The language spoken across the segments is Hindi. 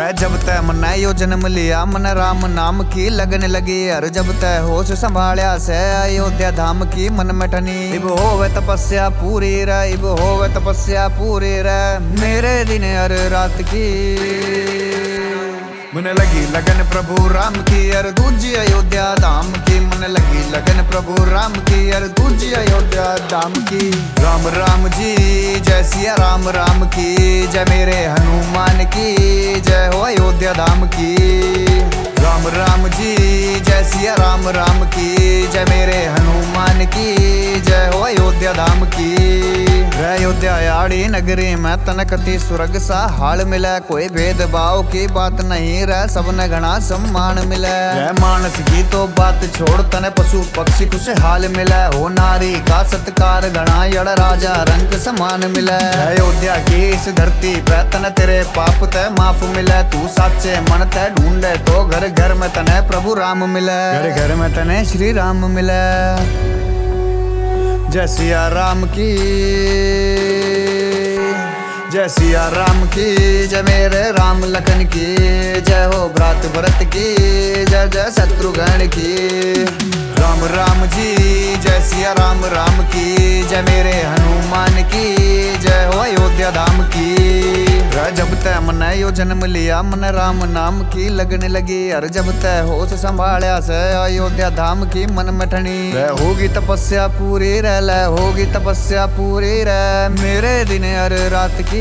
जब तय मन यो जन्म लिया मन राम नाम की लगन लगी। हर जब तय होश संभालिया से अयोध्या धाम की मन में ठनी। इब होवे तपस्या पूरी रे, इब होवे तपस्या पूरी रे, मेरे दिन हर रात की मन लगी लगन प्रभु राम की। हर दूजी अयोध्या धाम की मन लगी लगन प्रभु राम की। हर दूजी अयोध्या धाम की। राम राम जी जय सिया राम राम की जय, मेरे हनुमान की जय हो अयोध्या धाम की। राम राम जी जय सिया राम राम की जय, मेरे हनुमान की जय हो अयोध्या धाम की। अयोध्या याड़ी नगरी में तनकती स्वर्ग सा हाल मिले, कोई भेदभाव की बात नहीं रह, सबने घना सम्मान मिले। मानस की तो बात छोड़ तने पशु पक्षी खुशहाल मिले, हो नारी का सत्कार घना यड़ राजा रंग समान मिले। अयोध्या की इस धरती पे तने तेरे पाप ते माफ मिले, तू साचे मन ते ढूंढे तो घर घर में तने प्रभु राम मिले, घर घर में तने श्री राम मिले। जय सिया राम की जय सिया राम की जय, मेरे राम लखन की जय हो भ्रात भरत की जय, जय शत्रुघ्न की। राम राम जी जय सिया राम राम की जय, मेरे हनुमान की जय हो अयोध्या धाम की। जब तय मन यो जन्म लिया मन राम नाम की लगन लगी। हर जब तय होश संभालिया से अयोध्या धाम की मन में ठनी। होगी तपस्या पूरी रह ले, होगी तपस्या पूरी रह, मेरे दिन हर रात की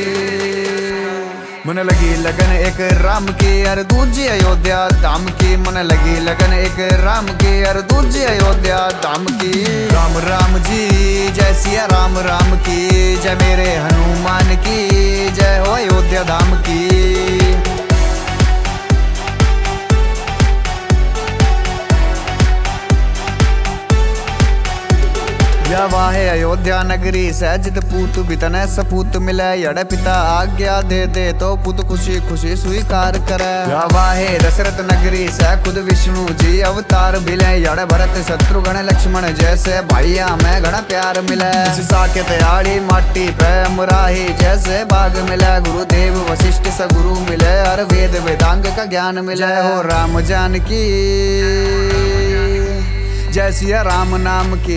मन लगी लगन एक राम की। हर दूजी अयोध्या धाम की मन लगी लगन एक राम की। हर दूजी अयोध्या धाम की। राम राम जी जय सिया राम राम की जय, मेरे हनुमान की जय हो अयोध्या धाम की। वाहे अयोध्या नगरी सहजित पूत बितने सपूत मिले, यड़ पिता आज्ञा दे दे तो पुत खुशी खुशी स्वीकार करे। वाहे दशरथ नगरी से खुद विष्णु जी अवतार मिले, यड़ भरत शत्रुघ्न लक्ष्मण जैसे भैया में घना प्यार मिले। साकेत आड़ी माटी पे मुराही जैसे बाग मिले, गुरुदेव वशिष्ठ सगुरु मिले, हर वेद वेदांग का ज्ञान मिले। हो राम जानकी जय सिया राम नाम की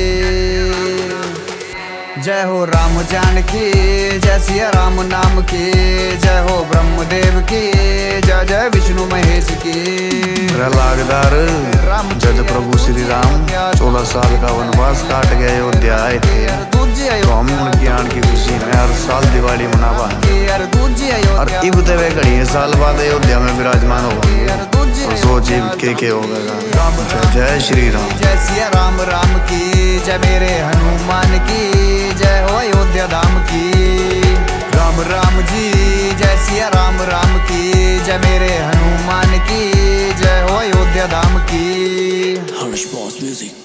जय हो राम जानकी जय सिया राम नाम की जय हो ब्रह्मदेव की जय, जय विष्णु महेश की। प्रहलादार जब प्रभु श्री राम 14 साल का वनवास काट गए अयोध्या आए थे, तो हम उनकी आन की खुशी में हर साल दिवाली मनावा। और इब वे घड़ी साल बाद अयोध्या में विराजमान होगा, सोचिए के होगा। जय श्री राम जय सिया राम राम की जय, मेरे हनुमान की जय हो अयोध्या धाम की। राम राम जी जय सिया राम राम की जय, मेरे हनुमान की जय हो अयोध्या धाम की। Harsh Boss Music.